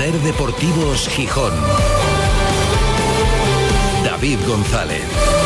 Ser Deportivos Gijón. David González.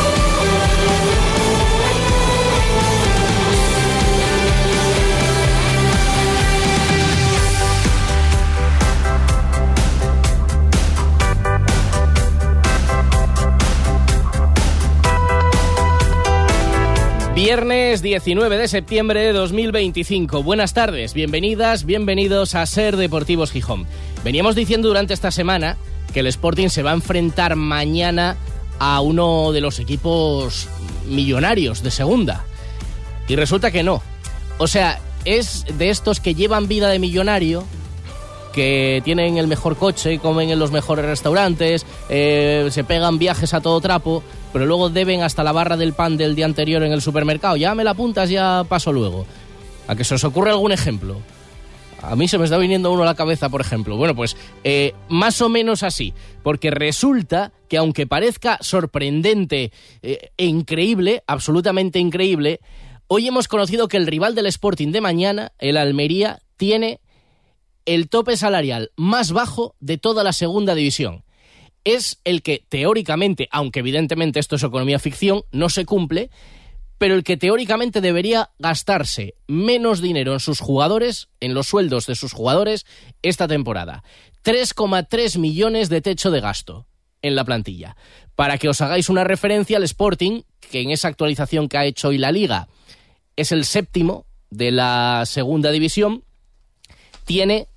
Viernes 19 de septiembre de 2025. Buenas tardes, bienvenidas, bienvenidos a Ser Deportivos Gijón. Veníamos diciendo durante esta semana que el Sporting se va a enfrentar mañana a uno de los equipos millonarios de segunda. Y resulta que no. O sea, es de estos que llevan vida de millonario, que tienen el mejor coche, comen en los mejores restaurantes, se pegan viajes a todo trapo, pero luego deben hasta la barra del pan del día anterior en el supermercado. Ya me la apuntas, ya paso luego. ¿A que se os ocurre algún ejemplo? A mí se me está viniendo uno a la cabeza, por ejemplo. Bueno, pues más o menos así, porque resulta que aunque parezca sorprendente e increíble, absolutamente increíble, hoy hemos conocido que el rival del Sporting de mañana, el Almería, tiene el tope salarial más bajo de toda la segunda división. Es el que teóricamente, aunque evidentemente esto es economía ficción, no se cumple, pero el que teóricamente debería gastarse menos dinero en sus jugadores, en los sueldos de sus jugadores, esta temporada. 3,3 millones de techo de gasto en la plantilla. Para que os hagáis una referencia, el Sporting, que en esa actualización que ha hecho hoy la Liga es el séptimo de la segunda división, tiene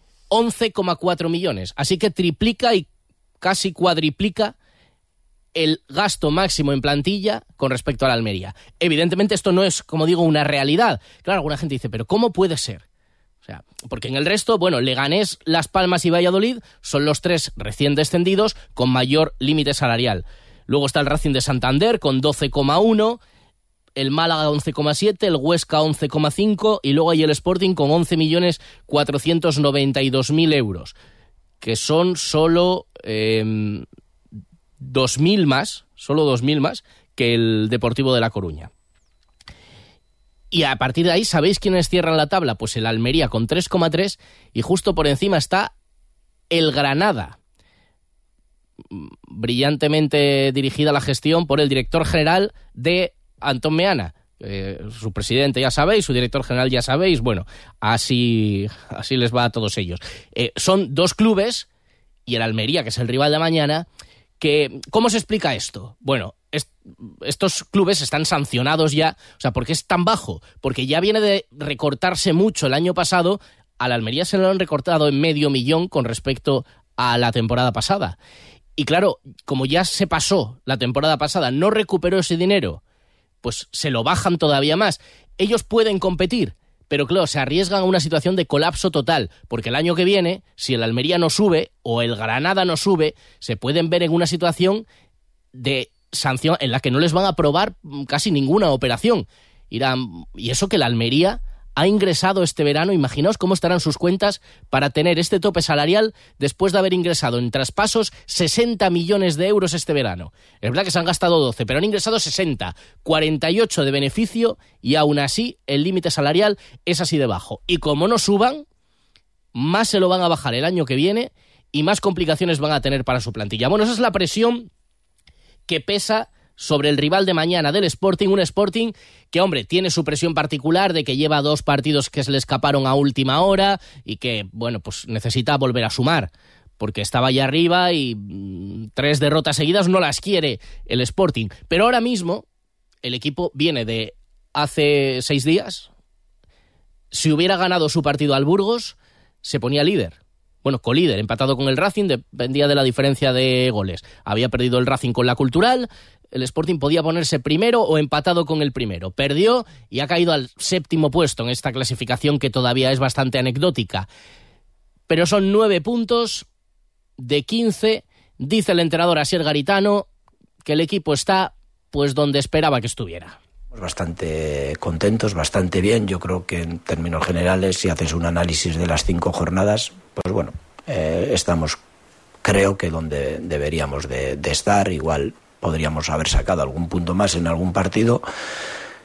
11,4 millones. Así que triplica y casi cuadriplica el gasto máximo en plantilla con respecto a la Almería. Evidentemente esto no es, como digo, una realidad. Claro, alguna gente dice, ¿pero cómo puede ser? O sea, porque en el resto, bueno, Leganés, Las Palmas y Valladolid son los tres recién descendidos con mayor límite salarial. Luego está el Racing de Santander con 12,1, el Málaga 11,7, el Huesca 11,5 y luego hay el Sporting con 11.492.000 euros, que son solo 2.000 más, que el Deportivo de La Coruña. Y a partir de ahí, ¿sabéis quiénes cierran la tabla? Pues el Almería con 3,3 y justo por encima está el Granada, brillantemente dirigida la gestión por el director general de Antón Meana. Su presidente ya sabéis, su director general ya sabéis, bueno, así les va a todos ellos. Son dos clubes, y el Almería, que es el rival de mañana, que, ¿cómo se explica esto? Bueno, estos clubes están sancionados ya. O sea, ¿por qué es tan bajo? Porque ya viene de recortarse mucho el año pasado. Al Almería se lo han recortado en 500.000 con respecto a la temporada pasada. Y claro, como ya se pasó la temporada pasada, no recuperó ese dinero, pues se lo bajan todavía más. Ellos pueden competir, pero claro, se arriesgan a una situación de colapso total, porque el año que viene, si el Almería no sube o el Granada no sube, se pueden ver en una situación de sanción en la que no les van a aprobar casi ninguna operación. Y eso que el Almería ha ingresado este verano, imaginaos cómo estarán sus cuentas para tener este tope salarial después de haber ingresado en traspasos 60 millones de euros este verano. Es verdad que se han gastado 12, pero han ingresado 60, 48 de beneficio y aún así el límite salarial es así de bajo. Y como no suban, más se lo van a bajar el año que viene y más complicaciones van a tener para su plantilla. Bueno, esa es la presión que pesa sobre el rival de mañana del Sporting, un Sporting que, hombre, tiene su presión particular de que lleva 2 partidos que se le escaparon a última hora y que, bueno, pues necesita volver a sumar, porque estaba allá arriba y 3 derrotas seguidas no las quiere el Sporting. Pero ahora mismo el equipo viene de hace 6 días. Si hubiera ganado su partido al Burgos, se ponía líder. Bueno, colíder, empatado con el Racing, dependía de la diferencia de goles. Había perdido el Racing con la Cultural, el Sporting podía ponerse primero o empatado con el primero. Perdió y ha caído al 7º puesto en esta clasificación que todavía es bastante anecdótica. Pero son 9 puntos de 15. Dice el entrenador Asier Garitano que el equipo está pues donde esperaba que estuviera. Bastante contentos, bastante bien. Yo creo que en términos generales, si haces un análisis de las 5 jornadas, pues bueno, estamos, creo que donde deberíamos de estar. Igual podríamos haber sacado algún punto más en algún partido,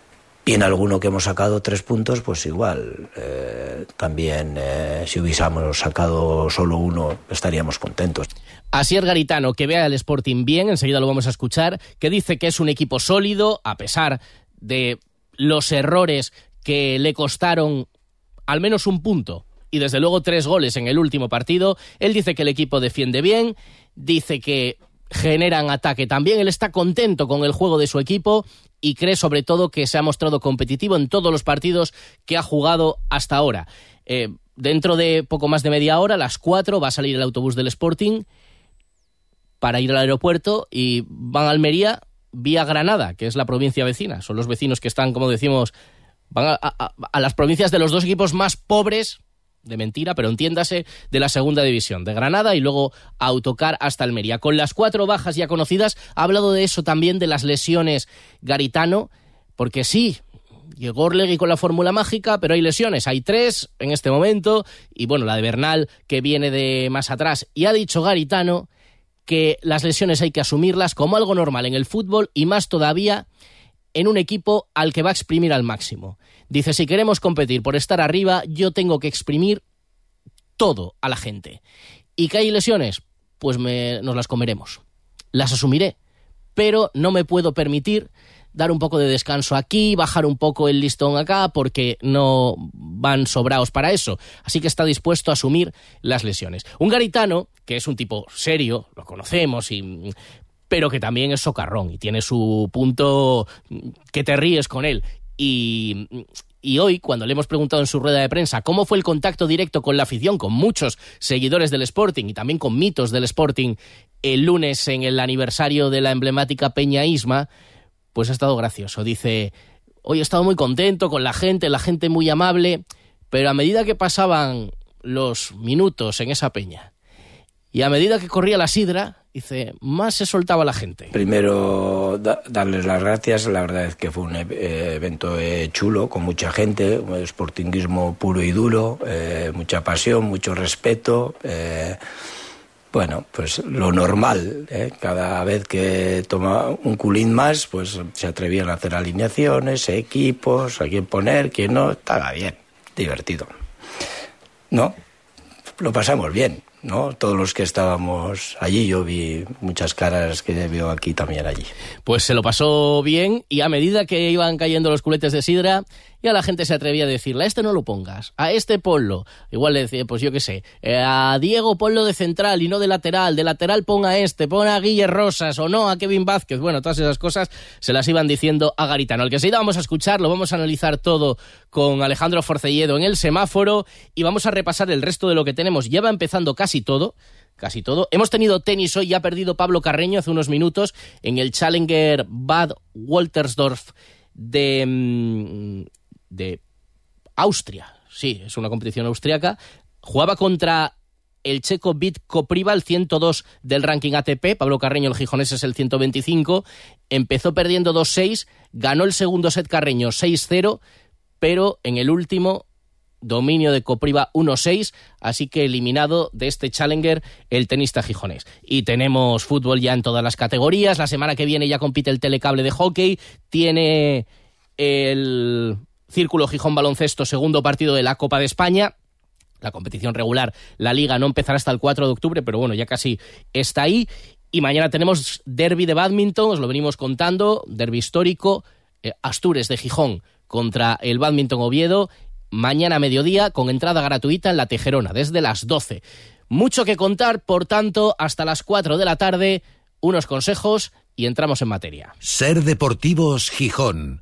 Y en alguno que hemos sacado 3 puntos, pues igual. También si hubiésemos sacado solo 1 estaríamos contentos. Asier Garitano, que ve al Sporting bien, enseguida lo vamos a escuchar, que dice que es un equipo sólido, a pesar de los errores que le costaron al menos 1 punto y desde luego 3 goles en el último partido. Él dice que el equipo defiende bien, dice que generan ataque también, él está contento con el juego de su equipo y cree sobre todo que se ha mostrado competitivo en todos los partidos que ha jugado hasta ahora. Dentro de poco más de media hora, a las 4, va a salir el autobús del Sporting para ir al aeropuerto y van a Almería vía Granada, que es la provincia vecina. Son los vecinos que están, como decimos, van a las provincias de los 2 equipos más pobres, de mentira, pero entiéndase, de la segunda división, de Granada, y luego a autocar hasta Almería. Con las 4 bajas ya conocidas, ha hablado de eso también, de las lesiones Garitano, porque sí, llegó Orlegui con la fórmula mágica, pero hay lesiones, hay 3 en este momento, y bueno, la de Bernal, que viene de más atrás, y ha dicho Garitano que las lesiones hay que asumirlas como algo normal en el fútbol, y más todavía en un equipo al que va a exprimir al máximo. Dice, si queremos competir por estar arriba, yo tengo que exprimir todo a la gente. ¿Y que hay lesiones? Pues nos las comeremos. Las asumiré, pero no me puedo permitir dar un poco de descanso aquí, bajar un poco el listón acá, porque no van sobraos para eso. Así que está dispuesto a asumir las lesiones. Un Garitano, que es un tipo serio, lo conocemos, pero que también es socarrón y tiene su punto que te ríes con él. Y hoy, cuando le hemos preguntado en su rueda de prensa cómo fue el contacto directo con la afición, con muchos seguidores del Sporting y también con mitos del Sporting el lunes en el aniversario de la emblemática Peña Isma, pues ha estado gracioso. Dice, hoy he estado muy contento con la gente muy amable, pero a medida que pasaban los minutos en esa peña y a medida que corría la sidra, dice, más se soltaba la gente. Primero, darles las gracias. La verdad es que fue un evento chulo, con mucha gente, un sportinguismo puro y duro, mucha pasión, mucho respeto. Bueno, pues lo normal, cada vez que toma un culín más, pues se atrevían a hacer alineaciones, equipos, a quién poner, quién no, estaba bien, divertido. ¿No? Lo pasamos bien, ¿no? Todos los que estábamos allí, yo vi muchas caras que veo aquí también allí. Pues se lo pasó bien, y a medida que iban cayendo los culetes de sidra, ya la gente se atrevía a decirle, a este no lo pongas, a este ponlo. Igual le decía, pues yo qué sé, a Diego ponlo de central y no de lateral pon a este, pon a Guille Rosas o no a Kevin Vázquez. Bueno, todas esas cosas se las iban diciendo a Garitano. Al que enseguida vamos a escuchar, lo vamos a analizar todo con Alejandro Forcelledo en el semáforo y vamos a repasar el resto de lo que tenemos. Ya va empezando casi todo. Hemos tenido tenis hoy, ya ha perdido Pablo Carreño hace unos minutos en el Challenger Bad Woltersdorf de Austria. Sí, es una competición austriaca. Jugaba contra el checo Vít Kopriva, el 102 del ranking ATP. Pablo Carreño, el gijonés, es el 125. Empezó perdiendo 2-6, ganó el segundo set Carreño 6-0, pero en el último dominio de Kopriva 1-6, así que eliminado de este Challenger el tenista gijonés. Y tenemos fútbol ya en todas las categorías. La semana que viene ya compite el telecable de hockey, tiene el Círculo Gijón Baloncesto, segundo partido de la Copa de España. La competición regular, la Liga, no empezará hasta el 4 de octubre, pero bueno, ya casi está ahí. Y mañana tenemos derbi de bádminton, os lo venimos contando, derbi histórico, Astures de Gijón contra el Bádminton Oviedo, mañana a mediodía con entrada gratuita en la Tejerona, desde las 12. Mucho que contar, por tanto, hasta las 4 de la tarde, unos consejos y entramos en materia. Ser Deportivos Gijón.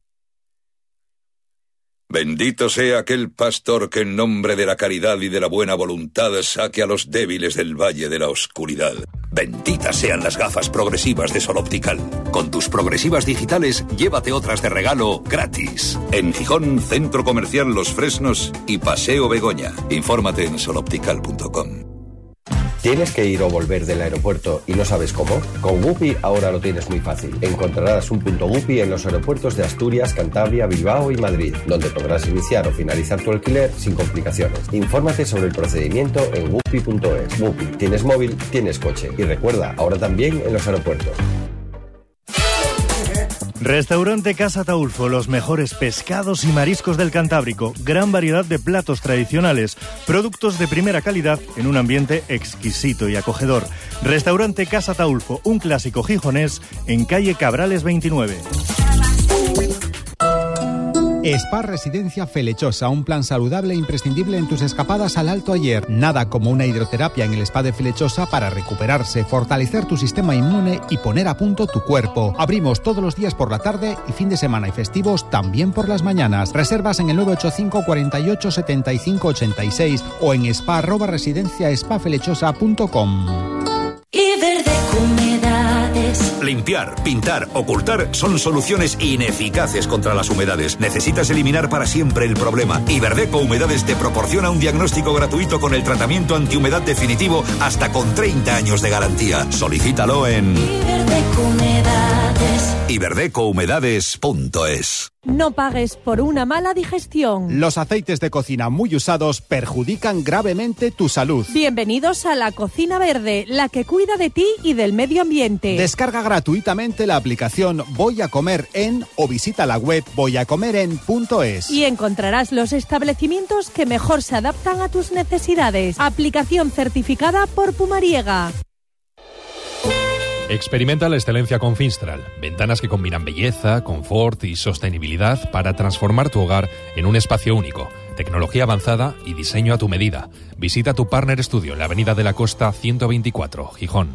Bendito sea aquel pastor que en nombre de la caridad y de la buena voluntad saque a los débiles del valle de la oscuridad. Benditas sean las gafas progresivas de Sol Optical. Con tus progresivas digitales, llévate otras de regalo gratis. En Gijón, Centro Comercial Los Fresnos y Paseo Begoña. Infórmate en soloptical.com. ¿Tienes que ir o volver del aeropuerto y no sabes cómo? Con Guppy ahora lo tienes muy fácil. Encontrarás un punto Guppy en los aeropuertos de Asturias, Cantabria, Bilbao y Madrid, donde podrás iniciar o finalizar tu alquiler sin complicaciones. Infórmate sobre el procedimiento en guppy.es. Guppy, tienes móvil, tienes coche. Y recuerda, ahora también en los aeropuertos. Restaurante Casa Ataulfo, los mejores pescados y mariscos del Cantábrico, gran variedad de platos tradicionales, productos de primera calidad en un ambiente exquisito y acogedor. Restaurante Casa Ataulfo, un clásico gijonés en calle Cabrales 29. Spa Residencia Felechosa, un plan saludable e imprescindible en tus escapadas al Alto Ayer. Nada como una hidroterapia en el Spa de Felechosa para recuperarse, fortalecer tu sistema inmune y poner a punto tu cuerpo. Abrimos todos los días por la tarde y fin de semana y festivos también por las mañanas. Reservas en el 985 48 75 86 o en spa@residenciaspafelechosa.com. Iberdeco Humedades. Limpiar, pintar, ocultar son soluciones ineficaces contra las humedades. Necesitas eliminar para siempre el problema. Iberdeco Humedades te proporciona un diagnóstico gratuito con el tratamiento antihumedad definitivo hasta con 30 años de garantía. Solicítalo en Iberdeco Humedades. iberdecohumedades.es. No pagues por una mala digestión. Los aceites de cocina muy usados perjudican gravemente tu salud. Bienvenidos a la Cocina Verde, la que cuida de ti y del medio ambiente. Descarga gratuitamente la aplicación Voy a Comer En o visita la web voyacomeren.es. Y encontrarás los establecimientos que mejor se adaptan a tus necesidades. Aplicación certificada por Pumariega. Experimenta la excelencia con Finstral. Ventanas que combinan belleza, confort y sostenibilidad para transformar tu hogar en un espacio único. Tecnología avanzada y diseño a tu medida. Visita tu Partner Studio en la Avenida de la Costa 124, Gijón.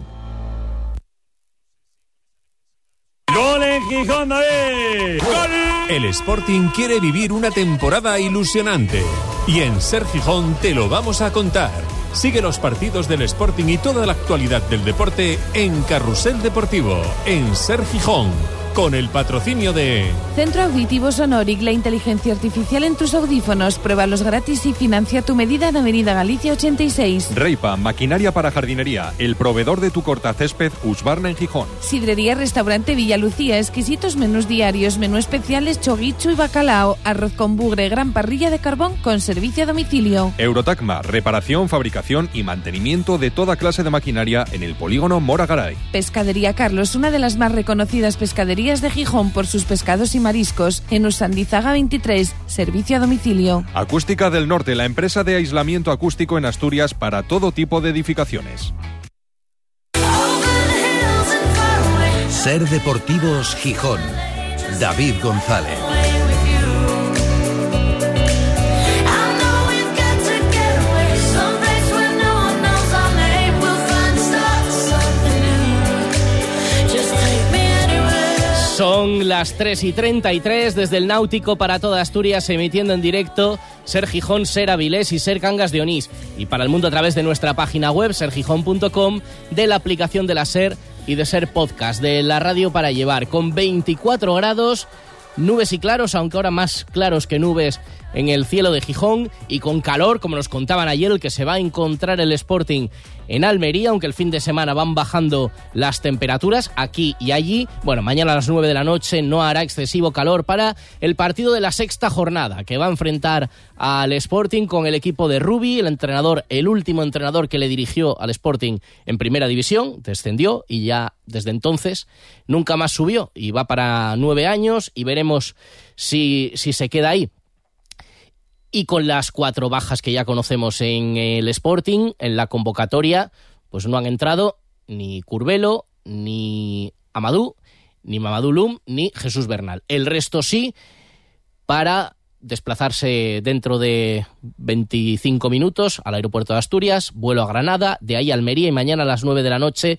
¡Gol en Gijón, David! ¡Gol! El Sporting quiere vivir una temporada ilusionante. Y en Ser Gijón te lo vamos a contar. Sigue los partidos del Sporting y toda la actualidad del deporte en Carrusel Deportivo, en Ser Gijón, con el patrocinio de Centro Auditivo Sonoric, la inteligencia artificial en tus audífonos. Pruébalos gratis y financia tu medida en Avenida Galicia 86. Reipa, maquinaria para jardinería, el proveedor de tu cortacésped Husqvarna en Gijón. Sidrería Restaurante Villa Lucía, exquisitos menús diarios, menú especiales, choguicho y bacalao, arroz con bugre, gran parrilla de carbón con servicio a domicilio. Eurotacma, reparación, fabricación y mantenimiento de toda clase de maquinaria en el polígono Moragaray. Pescadería Carlos, una de las más reconocidas pescaderías de Gijón por sus pescados y mariscos, en Usandizaga 23, servicio a domicilio. Acústica del Norte, la empresa de aislamiento acústico en Asturias para todo tipo de edificaciones. Ser Deportivos Gijón. David González. Son las 3:33 desde el Náutico para toda Asturias, emitiendo en directo Ser Gijón, Ser Avilés y Ser Cangas de Onís. Y para el mundo a través de nuestra página web, sergijón.com, de la aplicación de la Ser y de Ser Podcast, de la radio para llevar, con 24 grados, nubes y claros, aunque ahora más claros que nubes en el cielo de Gijón, y con calor, como nos contaban ayer, el que se va a encontrar el Sporting en Almería, aunque el fin de semana van bajando las temperaturas aquí y allí. Bueno, mañana a las 9 de la noche no hará excesivo calor para el partido de la sexta jornada, que va a enfrentar al Sporting con el equipo de Rubi, el entrenador, el último entrenador que le dirigió al Sporting en primera división, descendió y ya desde entonces nunca más subió, y va para 9 años y veremos si se queda ahí. Y con las 4 bajas que ya conocemos en el Sporting, en la convocatoria, pues no han entrado ni Curbelo, ni Amadou, ni Mamadou Loum, ni Jesús Bernal. El resto sí, para desplazarse dentro de 25 minutos al aeropuerto de Asturias, vuelo a Granada, de ahí a Almería, y mañana a las 9 de la noche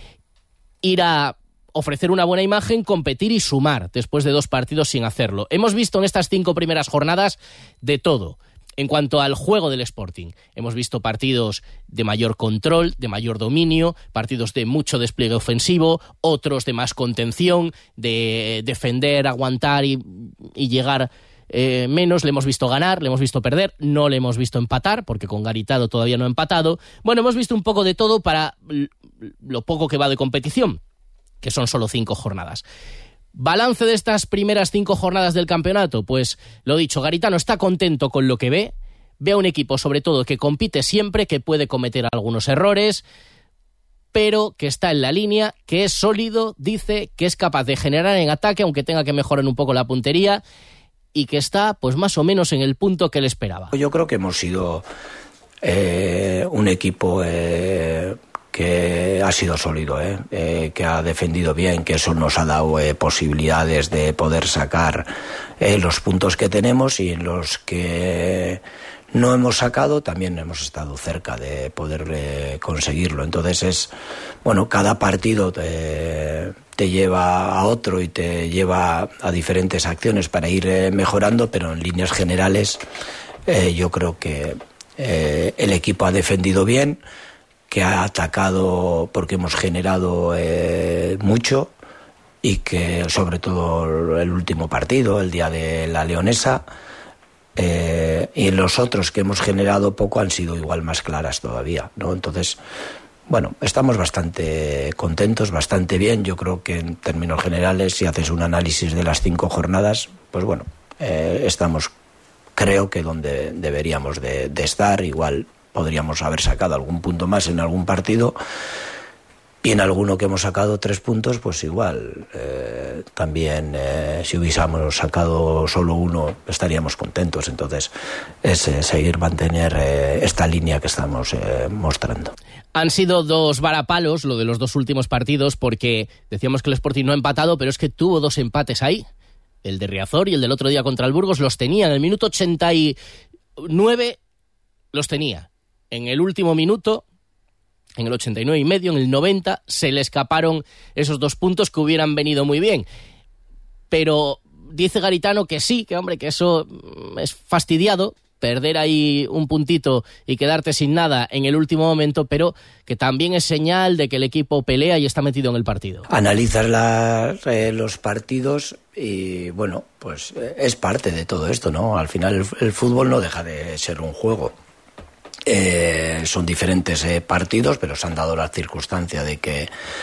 ir a ofrecer una buena imagen, competir y sumar después de 2 partidos sin hacerlo. Hemos visto en estas 5 primeras jornadas de todo. En cuanto al juego del Sporting, hemos visto partidos de mayor control, de mayor dominio, partidos de mucho despliegue ofensivo, otros de más contención, de defender, aguantar y llegar menos. Le hemos visto ganar, le hemos visto perder, no le hemos visto empatar, porque con Garitado todavía no ha empatado. Bueno, hemos visto un poco de todo para lo poco que va de competición, que son solo 5 jornadas. Balance de estas primeras 5 jornadas del campeonato, pues lo dicho, Garitano está contento con lo que ve a un equipo sobre todo que compite siempre, que puede cometer algunos errores, pero que está en la línea, que es sólido, dice que es capaz de generar en ataque, aunque tenga que mejorar un poco la puntería, y que está pues más o menos en el punto que él esperaba. Yo creo que hemos sido un equipo que ha sido sólido, que ha defendido bien, que eso nos ha dado posibilidades de poder sacar los puntos que tenemos, y en los que no hemos sacado también hemos estado cerca de poder conseguirlo. Entonces cada partido te lleva a otro y te lleva a diferentes acciones para ir mejorando, pero en líneas generales yo creo que el equipo ha defendido bien, que ha atacado porque hemos generado mucho, y que sobre todo el último partido, el día de la Leonesa, y los otros que hemos generado poco han sido igual más claras todavía, ¿no? Entonces, estamos bastante contentos, bastante bien. Yo creo que en términos generales, si haces un análisis de las 5 jornadas, pues estamos, creo que donde deberíamos de estar. Igual podríamos haber sacado algún punto más en algún partido, y en alguno que hemos sacado 3 puntos, pues igual también si hubiésemos sacado solo 1 estaríamos contentos. Entonces es seguir mantener esta línea que estamos mostrando. Han sido 2 varapalos lo de los 2 últimos partidos, porque decíamos que el Sporting no ha empatado, pero es que tuvo 2 empates ahí. El de Riazor y el del otro día contra el Burgos los tenía. En el minuto 89 los tenía. En el último minuto, en el 89 y medio, en el 90, se le escaparon esos 2 puntos que hubieran venido muy bien. Pero dice Garitano que sí, que eso es fastidiado, perder ahí un puntito y quedarte sin nada en el último momento, pero que también es señal de que el equipo pelea y está metido en el partido. Analizas los partidos y pues es parte de todo esto, ¿no? Al final el fútbol no deja de ser un juego. Son diferentes partidos, pero se han dado la circunstancia de que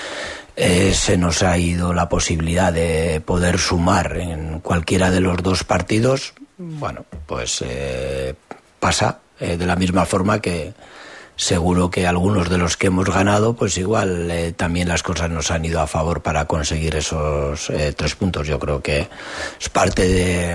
se nos ha ido la posibilidad de poder sumar en cualquiera de los 2 partidos. Pues pasa de la misma forma que seguro que algunos de los que hemos ganado, pues igual también las cosas nos han ido a favor para conseguir esos 3 puntos. Yo creo que es parte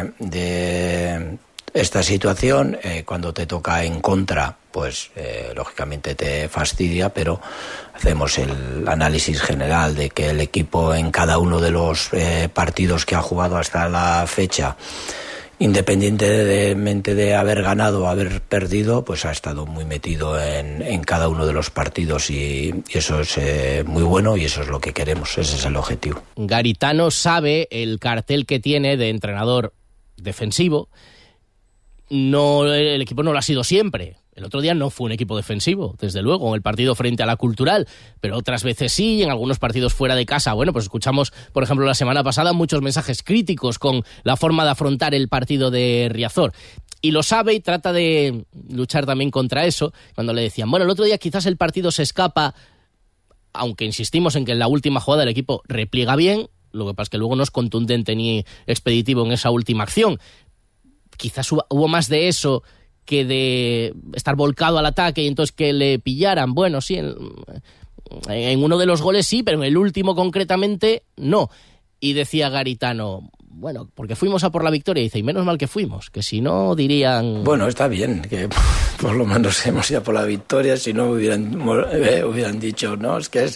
de esta situación. Cuando te toca en contra, pues lógicamente te fastidia, pero hacemos el análisis general de que el equipo en cada uno de los partidos que ha jugado hasta la fecha, independientemente de haber ganado o haber perdido, pues ha estado muy metido en cada uno de los partidos, y eso es muy bueno, y eso es lo que queremos, ese es el objetivo. Garitano sabe el cartel que tiene de entrenador defensivo. No, el equipo no lo ha sido siempre. El otro día no fue un equipo defensivo, desde luego, en el partido frente a la Cultural, pero otras veces sí, en algunos partidos fuera de casa. Pues escuchamos, por ejemplo, la semana pasada muchos mensajes críticos con la forma de afrontar el partido de Riazor. Y lo sabe y trata de luchar también contra eso. Cuando le decían, el otro día quizás el partido se escapa, aunque insistimos en que en la última jugada el equipo repliega bien, lo que pasa es que luego no es contundente ni expeditivo en esa última acción. Quizás hubo más de eso que de estar volcado al ataque y entonces que le pillaran. Sí, en uno de los goles sí, pero en el último concretamente no. Y decía Garitano, porque fuimos a por la victoria. Y dice, y menos mal que fuimos, que si no dirían... Está bien, que por lo menos hemos ido por la victoria, si no hubieran dicho, no, es que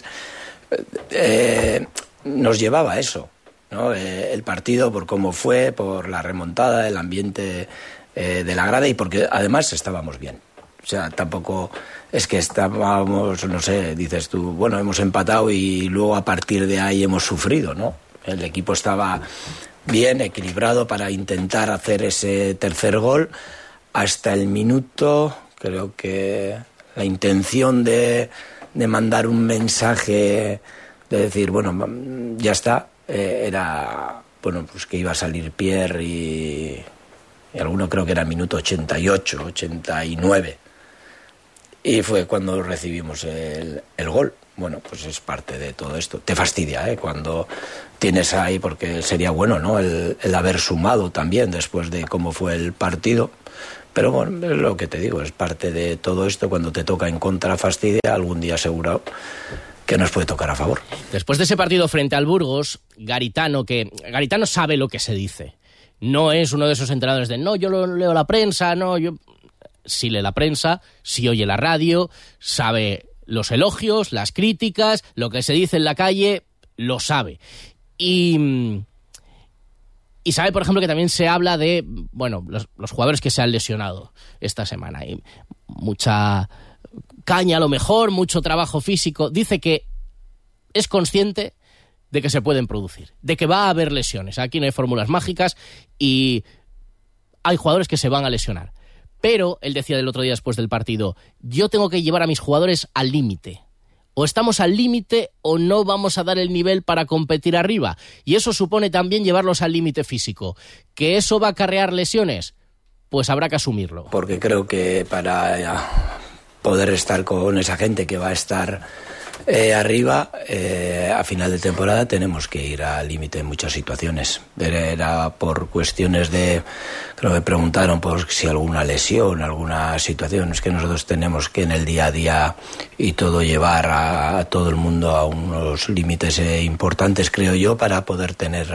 nos llevaba a eso, ¿no? El partido, por cómo fue, por la remontada, el ambiente de la grada, y porque además estábamos bien. O sea, tampoco es que estábamos, no sé, dices tú, hemos empatado y luego a partir de ahí hemos sufrido, ¿no? El equipo estaba bien, equilibrado para intentar hacer ese tercer gol hasta el minuto, creo que la intención de mandar un mensaje, de decir, ya está, era, pues que iba a salir Pierre y alguno creo que era minuto 88, 89. Y fue cuando recibimos el gol. Pues es parte de todo esto. Te fastidia, cuando tienes ahí, porque sería bueno, ¿no? El haber sumado también después de cómo fue el partido. Pero es lo que te digo, es parte de todo esto. Cuando te toca en contra fastidia, algún día seguro nos puede tocar a favor. Después de ese partido frente al Burgos, Garitano sabe lo que se dice. No es uno de esos entrenadores de no, yo leo la prensa, no, yo... Sí lee la prensa, sí oye la radio, sabe los elogios, las críticas, lo que se dice en la calle, lo sabe. Y sabe, por ejemplo, que también se habla de, bueno, los jugadores que se han lesionado esta semana. Hay mucha caña a lo mejor, mucho trabajo físico. Dice que es consciente de que se pueden producir, de que va a haber lesiones. Aquí no hay fórmulas mágicas y hay jugadores que se van a lesionar. Pero, él decía el otro día después del partido, yo tengo que llevar a mis jugadores al límite. O estamos al límite o no vamos a dar el nivel para competir arriba. Y eso supone también llevarlos al límite físico. ¿Que eso va a acarrear lesiones? Pues habrá que asumirlo. Porque creo que para poder estar con esa gente que va a estar arriba, a final de temporada tenemos que ir al límite en muchas situaciones. Era por cuestiones de... Creo que preguntaron por si alguna lesión, alguna situación. Es que nosotros tenemos que en el día a día y todo llevar a todo el mundo a unos límites importantes, creo yo, para poder tener...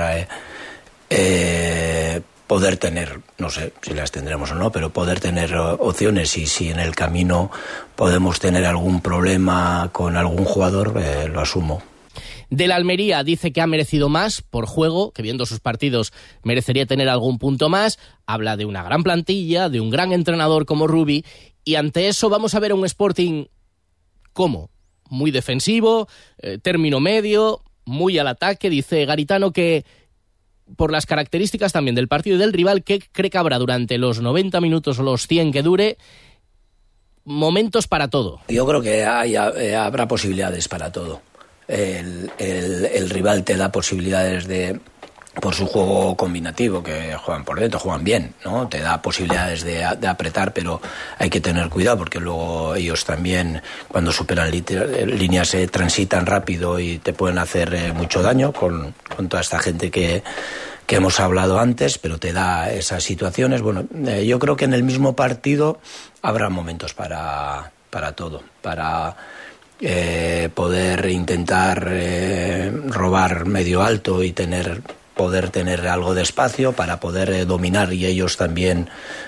no sé si las tendremos o no, pero poder tener opciones, y si en el camino podemos tener algún problema con algún jugador, lo asumo. Del Almería dice que ha merecido más por juego, que viendo sus partidos merecería tener algún punto más. Habla de una gran plantilla, de un gran entrenador como Rubi, y ante eso vamos a ver a un Sporting ¿cómo? Muy defensivo, término medio, muy al ataque. Dice Garitano que por las características también del partido y del rival, que cree que habrá durante los 90 minutos o los 100 que dure momentos para todo. Yo creo que habrá posibilidades para todo. El rival te da posibilidades por su juego combinativo, que juegan por dentro, juegan bien, ¿no? Te da posibilidades de apretar, pero hay que tener cuidado porque luego ellos también, cuando superan líneas, se transitan rápido y te pueden hacer mucho daño con toda esta gente que hemos hablado antes, pero te da esas situaciones. Bueno, yo creo que en el mismo partido habrá momentos para todo, para poder intentar robar medio alto y poder tener algo de espacio para poder dominar, y ellos también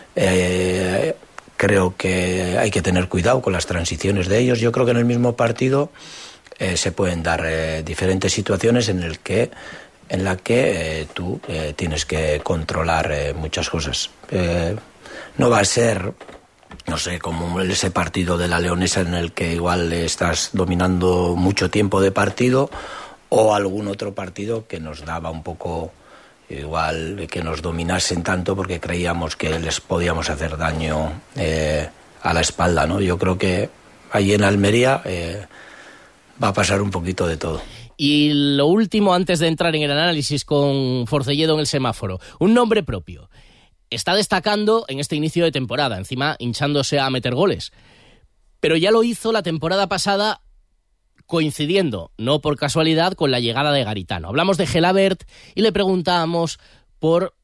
creo que hay que tener cuidado con las transiciones de ellos. Yo creo que en el mismo partido se pueden dar diferentes situaciones en la que tú tienes que controlar muchas cosas. No va a ser, no sé, como ese partido de la Leonesa en el que igual estás dominando mucho tiempo de partido, o algún otro partido que nos daba un poco igual que nos dominasen tanto porque creíamos que les podíamos hacer daño a la espalda, ¿no? Yo creo que allí en Almería va a pasar un poquito de todo. Y lo último, antes de entrar en el análisis con Forcelledo en el semáforo, un nombre propio. Está destacando en este inicio de temporada, encima hinchándose a meter goles. Pero ya lo hizo la temporada pasada, coincidiendo, no por casualidad, con la llegada de Garitano. Hablamos de Gelabert y le preguntábamos por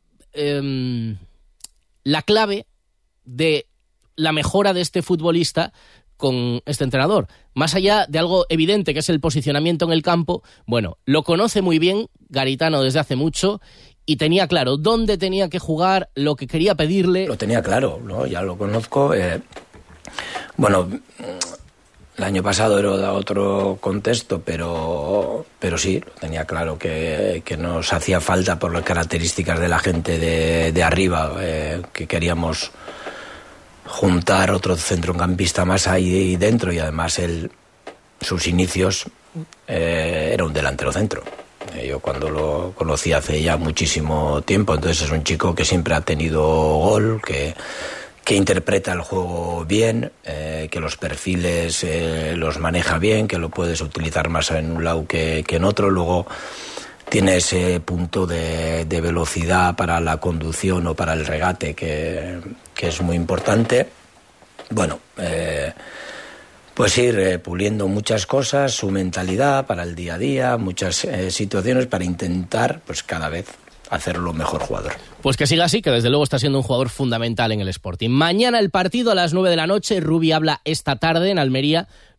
la clave de la mejora de este futbolista con este entrenador. Más allá de algo evidente que es el posicionamiento en el campo, bueno, lo conoce muy bien Garitano desde hace mucho y tenía claro dónde tenía que jugar, lo que quería pedirle. Lo tenía claro, ¿no? Ya lo conozco. Bueno, el año pasado era otro contexto, pero sí, lo tenía claro que nos hacía falta por las características de la gente de arriba, que queríamos juntar otro centrocampista más ahí dentro, y además sus inicios era un delantero centro. Yo cuando lo conocí hace ya muchísimo tiempo, entonces es un chico que siempre ha tenido gol, que interpreta el juego bien, que los perfiles los maneja bien, que lo puedes utilizar más en un lado que en otro. Luego tiene ese punto de velocidad para la conducción o para el regate que es muy importante. Bueno, pues ir puliendo muchas cosas, su mentalidad para el día a día, muchas situaciones para intentar pues cada vez hacerlo mejor jugador. Pues que siga así, que desde luego está siendo un jugador fundamental en el Sporting. Mañana el partido a las 9 de la noche, Rubi habla esta tarde en Almería,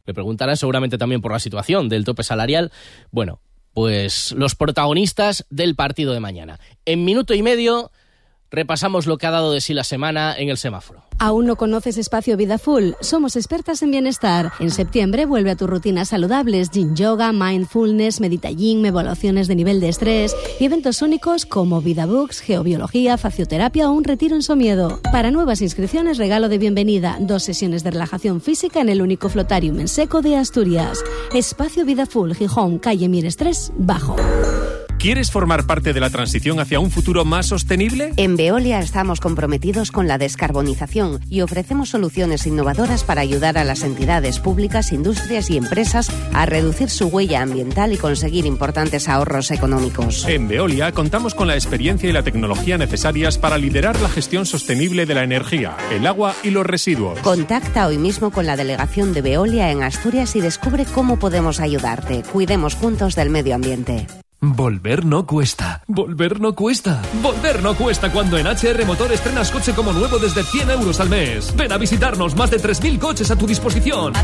Le preguntarán seguramente también por la situación del tope salarial. Bueno, pues los protagonistas del partido de mañana. En minuto y medio repasamos lo que ha dado de sí la semana en el semáforo. ¿Aún no conoces Espacio Vida Full? Somos expertas en bienestar. En septiembre vuelve a tus rutinas saludables, Yin Yoga, Mindfulness, Meditallín, evaluaciones de nivel de estrés y eventos únicos como Vida Books, Geobiología, Facioterapia o un retiro en Somiedo. Para nuevas inscripciones, regalo de bienvenida, 2 sesiones de relajación física en el único flotarium en seco de Asturias. Espacio Vida Full, Gijón, calle Mieres 3, Bajo. ¿Quieres formar parte de la transición hacia un futuro más sostenible? En Veolia estamos comprometidos con la descarbonización y ofrecemos soluciones innovadoras para ayudar a las entidades públicas, industrias y empresas a reducir su huella ambiental y conseguir importantes ahorros económicos. En Veolia contamos con la experiencia y la tecnología necesarias para liderar la gestión sostenible de la energía, el agua y los residuos. Contacta hoy mismo con la delegación de Veolia en Asturias y descubre cómo podemos ayudarte. Cuidemos juntos del medio ambiente. Volver no cuesta. Volver no cuesta. Volver no cuesta cuando en HR Motor estrenas coche como nuevo desde 100 euros al mes. Ven a visitarnos, más de 3.000 coches a tu disposición.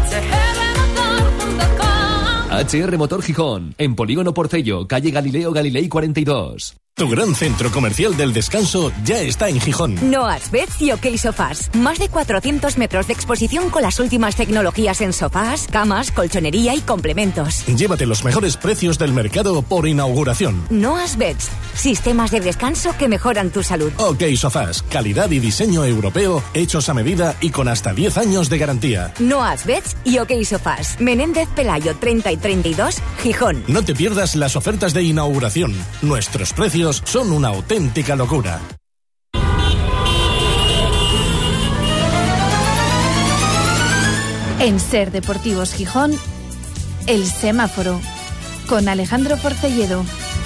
HR Motor Gijón, en Polígono Porcello, calle Galileo Galilei 42. Tu gran centro comercial del descanso ya está en Gijón. Noas Beds y OK Sofás. Más de 400 metros de exposición con las últimas tecnologías en sofás, camas, colchonería y complementos. Llévate los mejores precios del mercado por inauguración. Noas Beds. Sistemas de descanso que mejoran tu salud. OK Sofás. Calidad y diseño europeo, hechos a medida y con hasta 10 años de garantía. Noas Beds y OK Sofás. Menéndez Pelayo 30 y 32, Gijón. No te pierdas las ofertas de inauguración. Nuestros precios son una auténtica locura. En Ser Deportivos Gijón, El Semáforo, con Alejandro Forcelledo.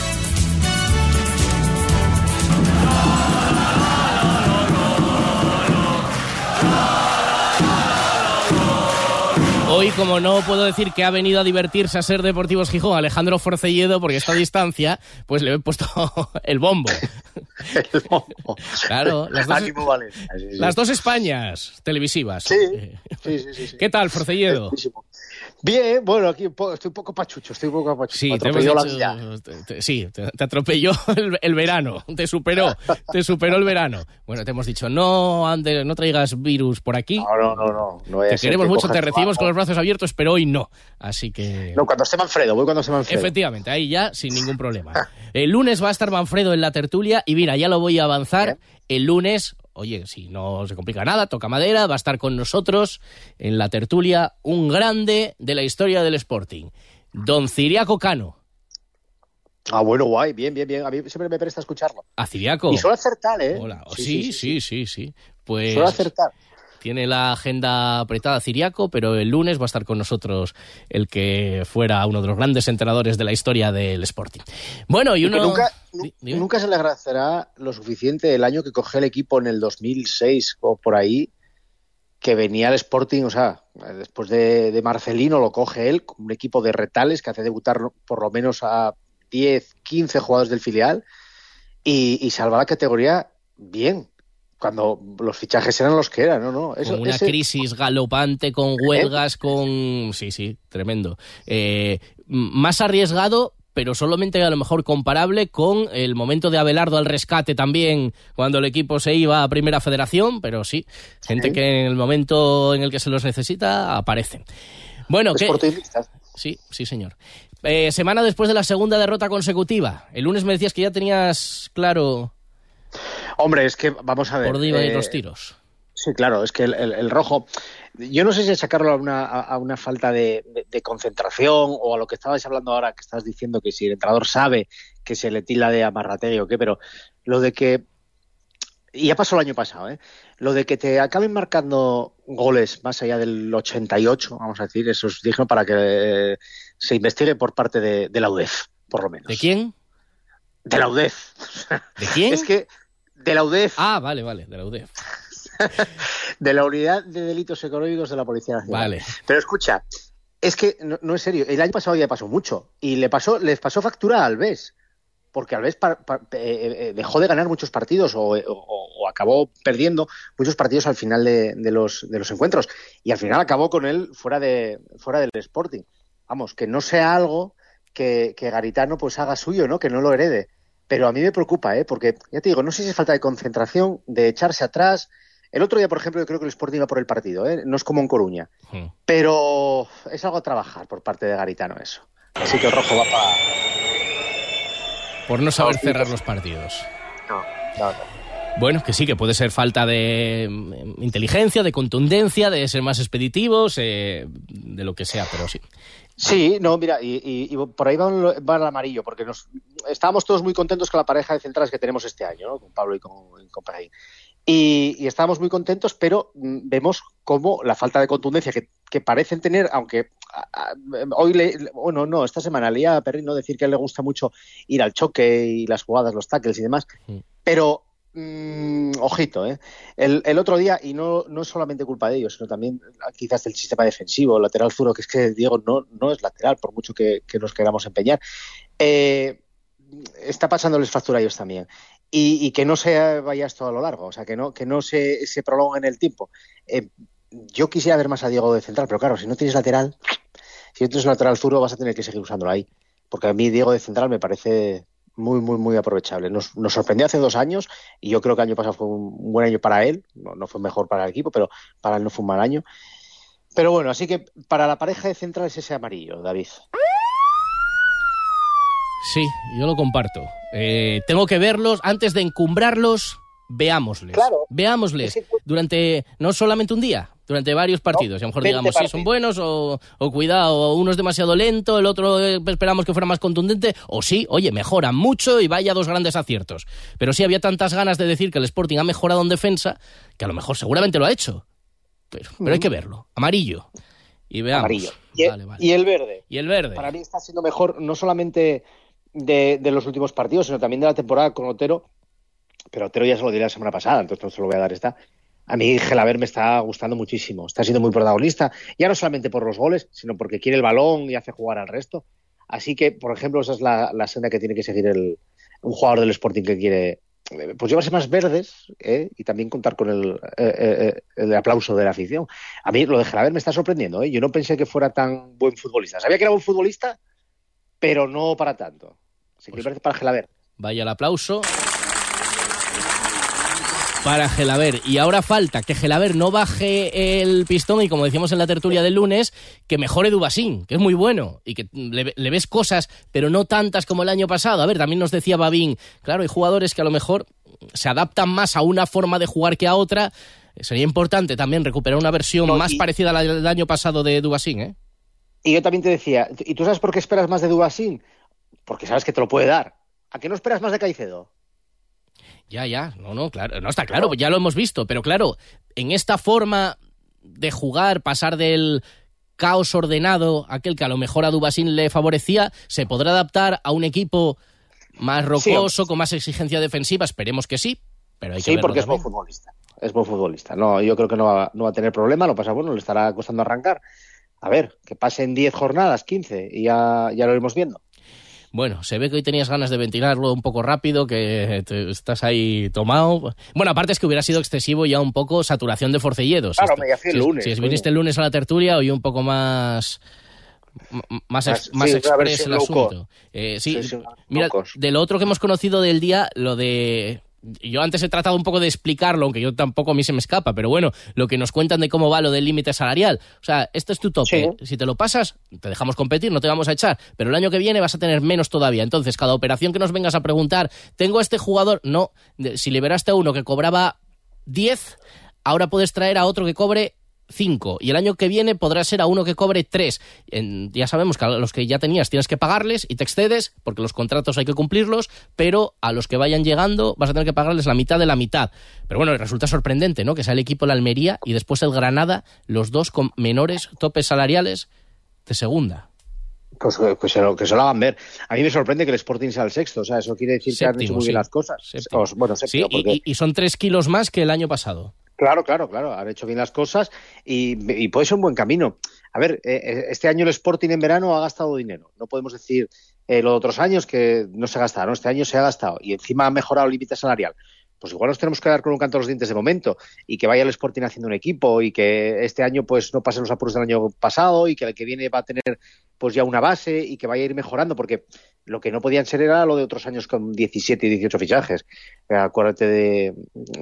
Hoy, como no puedo decir que ha venido a divertirse a Ser Deportivos Gijón Alejandro Forcelledo, porque está a distancia, pues le he puesto el bombo. El bombo. Claro, las dos Españas televisivas. Sí. ¿Qué tal, Forcelledo? Bien, bueno, aquí estoy un poco pachucho. Sí, me atropelló la vida. Te atropelló el verano, te superó el verano. Bueno, te hemos dicho, no traigas virus por aquí. No. Te queremos mucho, te recibimos con los brazos abiertos, pero hoy no. Así que... No, cuando esté Manfredo, voy cuando esté Manfredo. Efectivamente, ahí ya sin ningún problema. El lunes va a estar Manfredo en la tertulia y mira, ya lo voy a avanzar. El lunes... Oye, si no se complica nada, toca madera, va a estar con nosotros en la tertulia un grande de la historia del Sporting, don Ciriaco Cano. Ah, bueno, guay, bien. A mí siempre me presta escucharlo. ¿A Ciriaco? Y suele acertar, ¿eh? Hola. Sí. Pues suele acertar. Tiene la agenda apretada Ciriaco, pero el lunes va a estar con nosotros el que fuera uno de los grandes entrenadores de la historia del Sporting. Bueno, y uno... Nunca se le agradecerá lo suficiente el año que cogió el equipo en el 2006 o por ahí, que venía el Sporting, o sea, después de Marcelino lo coge él, con un equipo de retales que hace debutar por lo menos a 10, 15 jugadores del filial y salva la categoría bien. Cuando los fichajes eran los que eran, ¿no? Con una crisis galopante, con huelgas, con... Sí, tremendo. Más arriesgado, pero solamente a lo mejor comparable con el momento de Abelardo al rescate también, cuando el equipo se iba a Primera Federación, pero sí, gente que en el momento en el que se los necesita, aparecen. Bueno, ¿qué? Sí, señor. Semana después de la segunda derrota consecutiva. El lunes me decías que ya tenías claro... Hombre, es que, vamos a ver... Por dónde iban a ir los tiros. Sí, claro, es que el rojo... Yo no sé si sacarlo a una falta de concentración o a lo que estabais hablando ahora, que estás diciendo que si el entrenador sabe que se le tila de amarrategui o qué, pero lo de que... Y ya pasó el año pasado, ¿eh? Lo de que te acaben marcando goles más allá del 88, vamos a decir, eso es digno para que se investigue por parte de la UDEF, por lo menos. ¿De quién? De la UDEF. ¿De quién? Es que de la UDEF. Ah, vale, de la UDEF. De la Unidad de Delitos Económicos de la Policía Nacional. Vale. Pero escucha, es que no es serio. El año pasado ya pasó mucho y les pasó factura a Alves. porque al vez dejó de ganar muchos partidos o acabó perdiendo muchos partidos al final de los encuentros, y al final acabó con él fuera del Sporting. Vamos, que no sea algo que Garitano pues haga suyo, ¿no? Que no lo herede. Pero a mí me preocupa, porque ya te digo, no sé si es falta de concentración, de echarse atrás. El otro día, por ejemplo, yo creo que el Sporting iba por el partido, no es como en Coruña, pero es algo a trabajar por parte de Garitano eso. Así que el rojo va para... Por no saber cerrar los partidos. No. Bueno, que sí, que puede ser falta de inteligencia, de contundencia, de ser más expeditivos, de lo que sea, pero sí. Sí, no, mira, y por ahí va el amarillo, porque estábamos todos muy contentos con la pareja de centrales que tenemos este año, ¿no? Con Pablo y con Pagín. Y estábamos muy contentos, pero vemos cómo la falta de contundencia que parecen tener, aunque esta semana leía a Perrino decir que a él le gusta mucho ir al choque y las jugadas, los tackles y demás, pero ojito, el otro día, y no es solamente culpa de ellos, sino también quizás del sistema defensivo, el lateral zurdo, que es que Diego no es lateral, por mucho que nos queramos empeñar, está pasándoles factura a ellos también. Y que no se vaya esto a lo largo, o sea, que no se prolongue en el tiempo. Yo quisiera ver más a Diego de central, pero claro, si no tienes lateral, si no tienes un lateral zurdo, vas a tener que seguir usándolo ahí. Porque a mí Diego de central me parece muy, muy, muy aprovechable. Nos sorprendió hace 2 años, y yo creo que el año pasado fue un buen año para él. No fue mejor para el equipo, pero para él no fue un mal año. Pero bueno, así que para la pareja de centrales ese amarillo, David. Sí, yo lo comparto. Tengo que verlos, antes de encumbrarlos, veámosles. Claro. Veámosles durante, no solamente un día, durante varios partidos. Y a lo mejor digamos, sí, son buenos, o cuidado, o uno es demasiado lento, el otro esperamos que fuera más contundente, o sí, oye, mejoran mucho y vaya 2 grandes aciertos. Pero sí había tantas ganas de decir que el Sporting ha mejorado en defensa, que a lo mejor seguramente lo ha hecho. Pero hay que verlo. Amarillo. Y veamos. Amarillo. Vale. Y el verde. Y el verde. Para mí está siendo mejor, no solamente de los últimos partidos, sino también de la temporada con Otero. Pero Otero ya se lo di la semana pasada, entonces no se lo voy a dar esta. A mí Gelaber me está gustando muchísimo. Está siendo muy protagonista, ya no solamente por los goles, sino porque quiere el balón y hace jugar al resto. Así que, por ejemplo, esa es la senda que tiene que seguir un jugador del Sporting que quiere pues llevarse más verdes, y también contar con el aplauso de la afición. A mí lo de Gelaber me está sorprendiendo. Yo no pensé que fuera tan buen futbolista. Sabía que era buen futbolista, pero no para tanto. Así que me parece para Gelaber. Vaya el aplauso para Gelaber. Y ahora falta que Gelaber no baje el pistón y, como decíamos en la tertulia del lunes, que mejore Dubasín, que es muy bueno y que le ves cosas, pero no tantas como el año pasado. A ver, también nos decía Babín, claro, hay jugadores que a lo mejor se adaptan más a una forma de jugar que a otra. Sería importante también recuperar una versión más parecida a la del año pasado de Dubasín, Y yo también te decía, ¿y tú sabes por qué esperas más de Dubasín? Porque sabes que te lo puede dar. ¿A qué no esperas más de Caicedo? Ya, claro, no está claro, ya lo hemos visto, pero claro, en esta forma de jugar, pasar del caos ordenado, aquel que a lo mejor a Dubasín le favorecía, ¿se podrá adaptar a un equipo más rocoso, con más exigencia defensiva? Esperemos que sí, pero hay que verlo. Sí, porque también. es buen futbolista. No, yo creo que no va a tener problema, lo pasa, le estará costando arrancar. A ver, que pasen 10 jornadas, 15, y ya lo iremos viendo. Bueno, se ve que hoy tenías ganas de ventilarlo un poco rápido, que estás ahí tomado. Bueno, aparte es que hubiera sido excesivo ya un poco saturación de forcelledos. Claro, me fui el lunes. Si viniste el lunes a la tertulia, hoy un poco más express el asunto. Mira, de lo otro que hemos conocido del día, lo de... Yo antes he tratado un poco de explicarlo, aunque yo tampoco, a mí se me escapa, pero bueno, lo que nos cuentan de cómo va lo del límite salarial. O sea, este es tu tope. Sí. Si te lo pasas, te dejamos competir, no te vamos a echar, pero el año que viene vas a tener menos todavía. Entonces, cada operación que nos vengas a preguntar, ¿tengo a este jugador? No. Si liberaste a uno que cobraba 10, ahora puedes traer a otro que cobre 5, y el año que viene podrá ser a uno que cobre 3. Ya sabemos que a los que ya tenías tienes que pagarles y te excedes, porque los contratos hay que cumplirlos, pero a los que vayan llegando vas a tener que pagarles la mitad de la mitad. Pero bueno, resulta sorprendente, ¿no?, que sea el equipo la Almería y después el Granada, los dos con menores topes salariales de segunda. Pues que se lo hagan ver. A mí me sorprende que el Sporting sea el sexto, o sea, eso quiere decir que han hecho muy bien las cosas. Séptimo, porque... y son 3 kilos más que el año pasado. Claro, han hecho bien las cosas y puede ser un buen camino. A ver, este año el Sporting en verano ha gastado dinero. No podemos decir lo de otros años que no se gastaron, este año se ha gastado y encima ha mejorado el límite salarial, pues igual nos tenemos que dar con un canto a los dientes de momento y que vaya el Sporting haciendo un equipo y que este año pues no pasen los apuros del año pasado y que el que viene va a tener pues ya una base y que vaya a ir mejorando, porque lo que no podían ser era lo de otros años con 17 y 18 fichajes. Acuérdate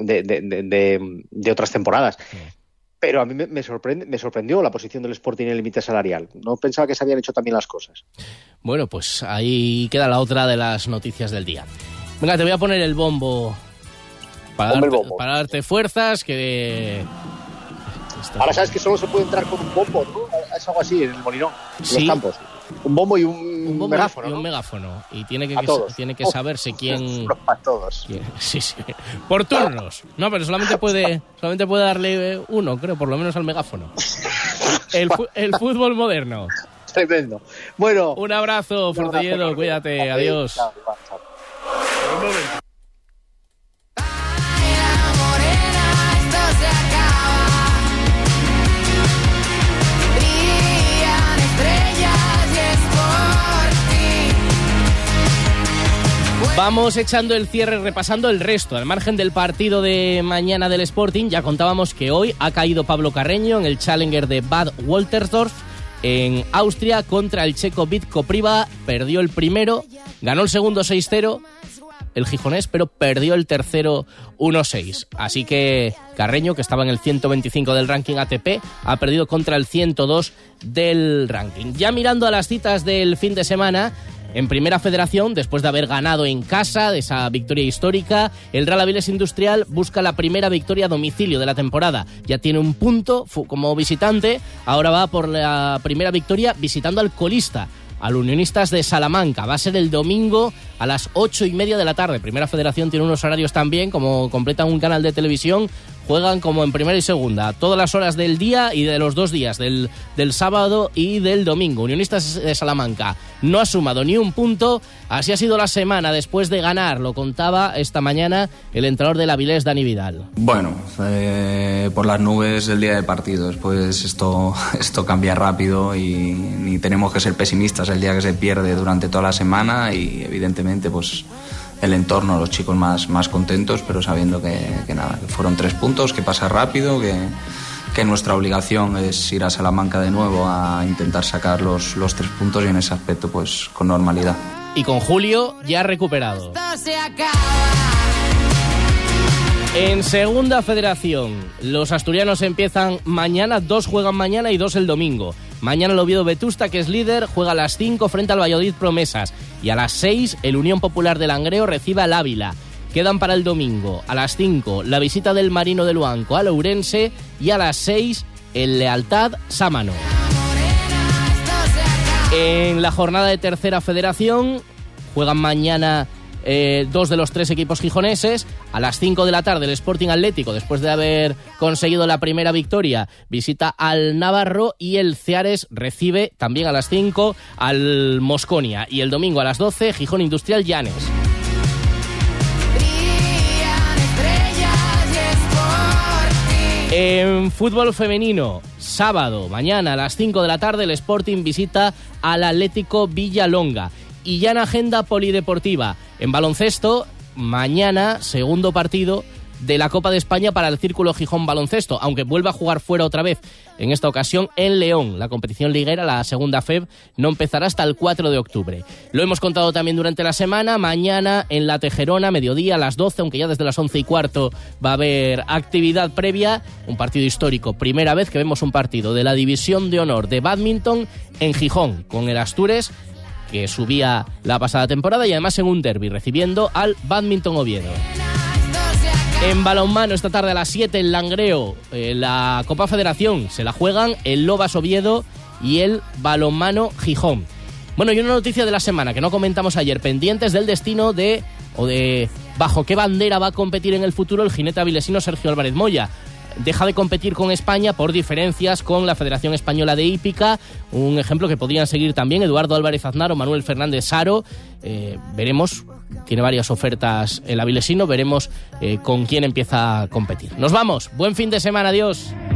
de otras temporadas. Pero a mí me sorprendió la posición del Sporting en el límite salarial. No pensaba que se habían hecho también las cosas. Bueno, pues ahí queda la otra de las noticias del día. Venga, te voy a poner el bombo para darte fuerzas, que... Ahora sabes que solo se puede entrar con un bombo, ¿no? Es algo así en el Molinón, en los campos. Un bombo y un megáfono, y ¿no? un megáfono. Y tiene que saberse quién... A todos. Sí. Por turnos. No, pero solamente puede darle uno, creo, por lo menos al megáfono. El fútbol moderno. Tremendo. Bueno. Un abrazo, Fortelledo, cuídate, adiós. Chao. Vamos echando el cierre, repasando el resto. Al margen del partido de mañana del Sporting, ya contábamos que hoy ha caído Pablo Carreño en el Challenger de Bad Woltersdorf en Austria contra el checo Vitko Priva. Perdió el primero, ganó el segundo 6-0 el gijonés, pero perdió el tercero 1-6. Así que Carreño, que estaba en el 125 del ranking ATP, ha perdido contra el 102 del ranking. Ya mirando a las citas del fin de semana, en Primera Federación, después de haber ganado en casa, de esa victoria histórica, el Real Avilés Industrial busca la primera victoria a domicilio de la temporada. Ya tiene un punto como visitante, ahora va por la primera victoria visitando al colista, al Unionistas de Salamanca. Va a ser el domingo a las 8:30 de la tarde. Primera Federación tiene unos horarios también, como completan un canal de televisión, juegan como en primera y segunda, todas las horas del día y de los 2 días, del sábado y del domingo. Unionistas de Salamanca no ha sumado ni un punto, así ha sido la semana después de ganar, lo contaba esta mañana el entrenador del Avilés, Dani Vidal. Bueno, por las nubes el día de partidos, pues esto cambia rápido y tenemos que ser pesimistas el día que se pierde durante toda la semana y evidentemente pues el entorno, los chicos más contentos, pero sabiendo que fueron 3 puntos, que pasa rápido, que nuestra obligación es ir a Salamanca de nuevo a intentar sacar los 3 puntos y en ese aspecto pues con normalidad. Y con Julio ya recuperado. En Segunda Federación, los asturianos empiezan mañana, 2 juegan mañana y 2 el domingo. Mañana el Oviedo Vetusta, que es líder, juega a las 5 frente al Valladolid Promesas. Y a las 6 el Unión Popular de Langreo recibe al Ávila. Quedan para el domingo, a las 5, la visita del Marino de Luanco al Ourense y a las 6 el Lealtad Sámano. En la jornada de Tercera Federación juegan mañana 2 de los 3 equipos gijoneses. A las 5 de la tarde el Sporting Atlético, después de haber conseguido la primera victoria, visita al Navarro y el Ceares recibe también a las 5 al Mosconia. Y el domingo a las 12 Gijón Industrial Llanes. En fútbol femenino, sábado, mañana a las 5 de la tarde el Sporting visita al Atlético Villalonga. Y ya en agenda polideportiva, en baloncesto, mañana segundo partido de la Copa de España para el Círculo Gijón Baloncesto, aunque vuelva a jugar fuera otra vez, en esta ocasión en León. La competición liguera, la segunda FEB, no empezará hasta el 4 de octubre. Lo hemos contado también durante la semana. Mañana en La Tejerona, mediodía a las 12, aunque ya desde las 11:15 va a haber actividad previa, un partido histórico. Primera vez que vemos un partido de la División de Honor de Bádminton en Gijón, con el Astures, que subía la pasada temporada, y además en un derbi, recibiendo al Bádminton Oviedo. En balonmano, esta tarde a las 7 en Langreo, la Copa Federación se la juegan el Lobas Oviedo y el Balonmano Gijón. Bueno, y una noticia de la semana que no comentamos ayer, pendientes del destino de bajo qué bandera va a competir en el futuro el jinete avilesino Sergio Álvarez Moya. Deja de competir con España por diferencias con la Federación Española de Hípica, un ejemplo que podrían seguir también Eduardo Álvarez Aznar o Manuel Fernández Saro. Veremos, tiene varias ofertas el avilesino, veremos con quién empieza a competir. Nos vamos, buen fin de semana, adiós.